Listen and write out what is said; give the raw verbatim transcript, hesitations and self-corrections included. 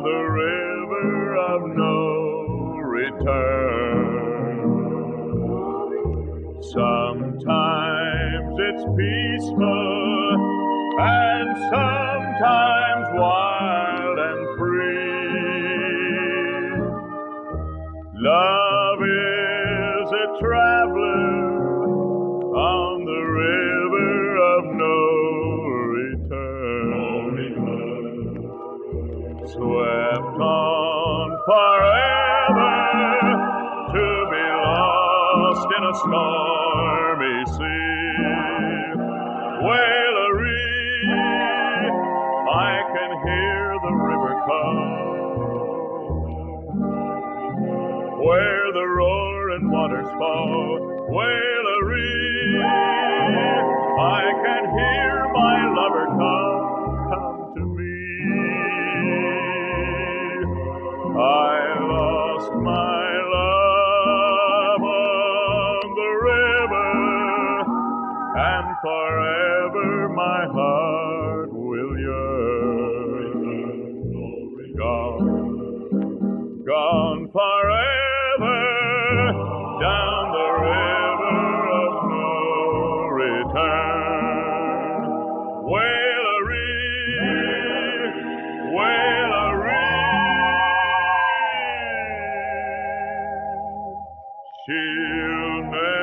the river of no return. Sometimes it's peaceful, and sometimes wild and free. Love is a traveler on the river of no return. Swept on forever to be lost in a stormy sea. Wailery, I can hear the river come, where the roaring waters fall. Wailery, I can hear my lover come, come to me. I lost my love on the river, and forever my heart will yearn. Gone, gone forever, down the river of no return. Wailery, Wailery, she'll never